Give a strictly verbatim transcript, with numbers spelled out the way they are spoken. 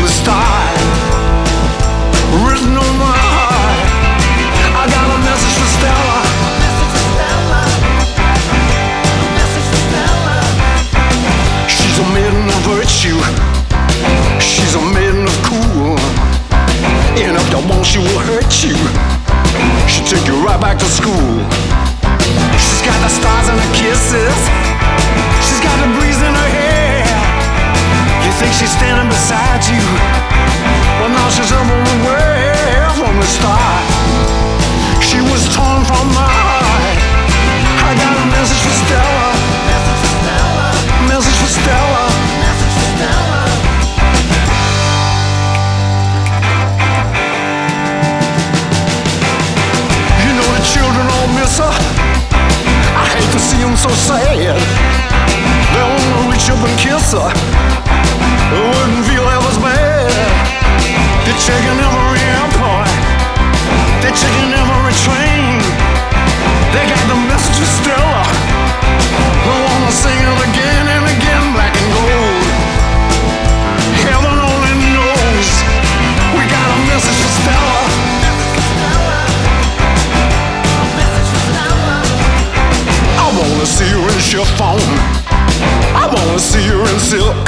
the start, written on my heart. I got a message for Stella. She's a maiden of virtue. She's a maiden of cool. And if you want, she will hurt you. She'll take you right back to school. She's got the stars in her kisses. She's got the breeze in her hair. You think she's standing beside you, well, now she's everywhere from the start. She was torn from my heart. I got a message for Stella. Message for Stella. Message for Stella. You know the children all miss her. I hate to see them so sad. They wanna reach up and kiss her. It wouldn't feel half as bad. They're checking every airport. They're checking every train. They got the message for Stella. They wanna sing it again and again, black and gold. Heaven only knows we got a message for Stella. I wanna see her in chiffon. I wanna see her in silk.